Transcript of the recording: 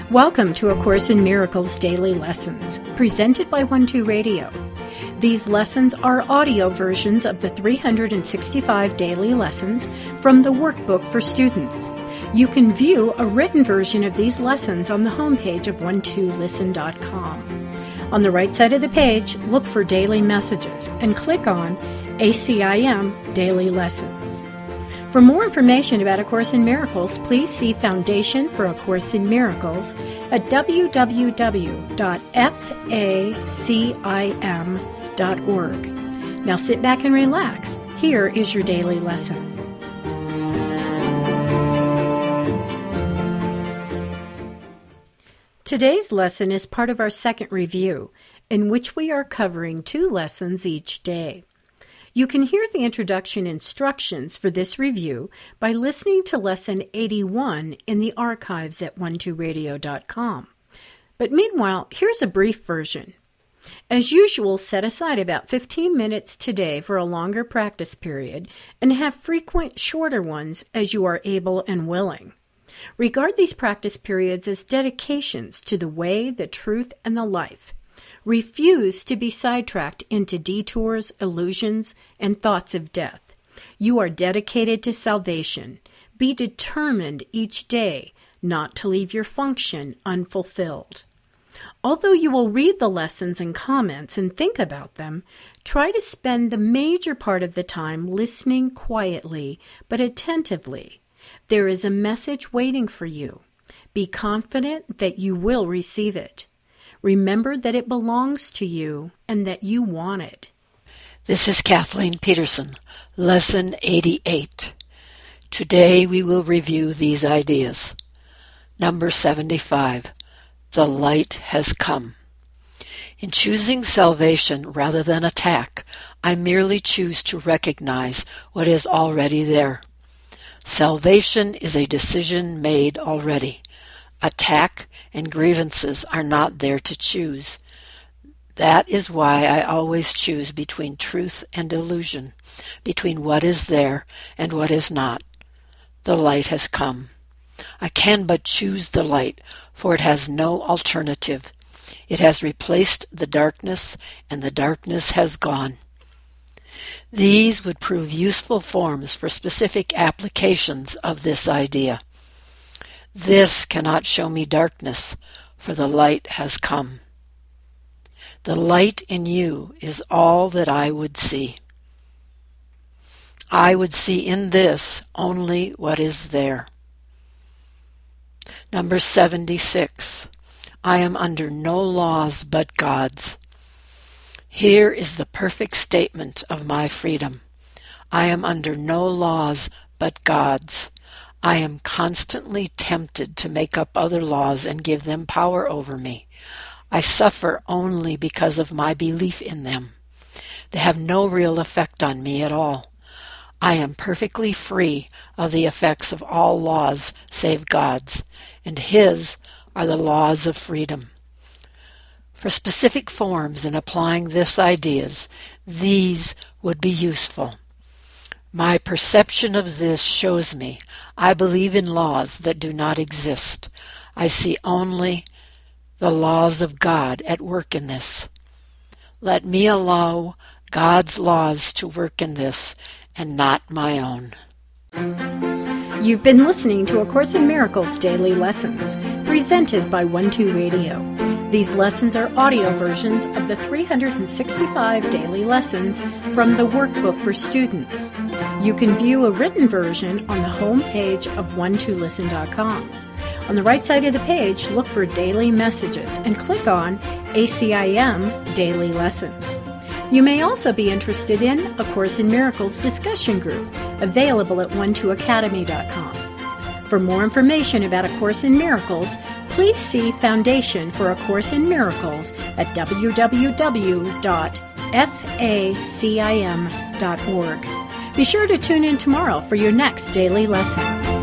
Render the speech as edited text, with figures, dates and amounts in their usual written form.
Welcome to A Course in Miracles Daily Lessons, presented by 12 Radio. These lessons are audio versions of the 365 daily lessons from the workbook for students. You can view a written version of these lessons on the homepage of 12listen.com. On the right side of the page, look for Daily Messages and click on ACIM Daily Lessons. For more information about A Course in Miracles, please see Foundation for A Course in Miracles at www.facim.org. Now sit back and relax. Here is your daily lesson. Today's lesson is part of our second review, in which we are covering 2 lessons each day. You can hear the introduction instructions for this review by listening to Lesson 81 in the archives at 12radio.com. But meanwhile, here's a brief version. As usual, set aside about 15 minutes today for a longer practice period and have frequent shorter ones as you are able and willing. Regard these practice periods as dedications to the way, the truth, and the life. Refuse to be sidetracked into detours, illusions, and thoughts of death. You are dedicated to salvation. Be determined each day not to leave your function unfulfilled. Although you will read the lessons and comments and think about them, try to spend the major part of the time listening quietly but attentively. There is a message waiting for you. Be confident that you will receive it. Remember that it belongs to you and that you want it. This is Kathleen Peterson, Lesson 88. Today we will review these ideas. Number 75. The light has come. In choosing salvation rather than attack, I merely choose to recognize what is already there. Salvation is a decision made already. Attack and grievances are not there to choose. That is why I always choose between truth and illusion, between what is there and what is not. The light has come. I can but choose the light, for it has no alternative. It has replaced the darkness, and the darkness has gone. These would prove useful forms for specific applications of this idea. This cannot show me darkness, for the light has come. The light in you is all that I would see. I would see in this only what is there. Number 76. I am under no laws but God's. Here is the perfect statement of my freedom. I am under no laws but God's. I am constantly tempted to make up other laws and give them power over me. I suffer only because of my belief in them. They have no real effect on me at all. I am perfectly free of the effects of all laws save God's, and His are the laws of freedom. For specific forms in applying these ideas, these would be useful. My perception of this shows me I believe in laws that do not exist. I see only the laws of God at work in this. Let me allow God's laws to work in this and not my own. You've been listening to A Course in Miracles Daily Lessons, presented by 12 Radio. These lessons are audio versions of the 365 daily lessons from the workbook for students. You can view a written version on the home page of 12listen.com. On the right side of the page, look for Daily Messages and click on ACIM Daily Lessons. You may also be interested in A Course in Miracles discussion group, available at 12academy.com. For more information about A Course in Miracles, please see Foundation for A Course in Miracles at www.facim.org. Be sure to tune in tomorrow for your next daily lesson.